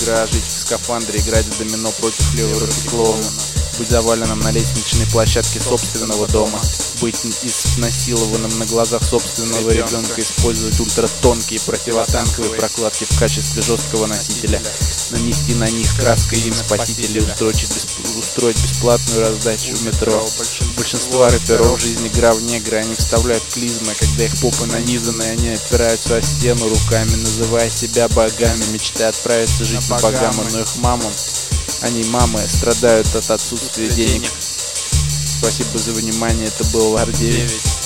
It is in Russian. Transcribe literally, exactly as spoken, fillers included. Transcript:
игра, жить в скафандре, играть в домино против левой руки клоуна, быть заваленным на лестничной площадке собственного дома, быть изнасилованным на глазах собственного ребенка, использовать ультратонкие противотанковые прокладки в качестве жесткого носителя, нанести на них краской им спасителей, устроить, бесп... устроить бесплатную раздачу в метро. Большинство рэперов в жизни игра в негры, они вставляют клизмы, когда их попы нанизаны, они опираются о стену руками, называя себя богами, мечтая отправиться жить на Багамы, но их мамам, они мамы, страдают от отсутствия денег. Спасибо за внимание, это был Вар девять.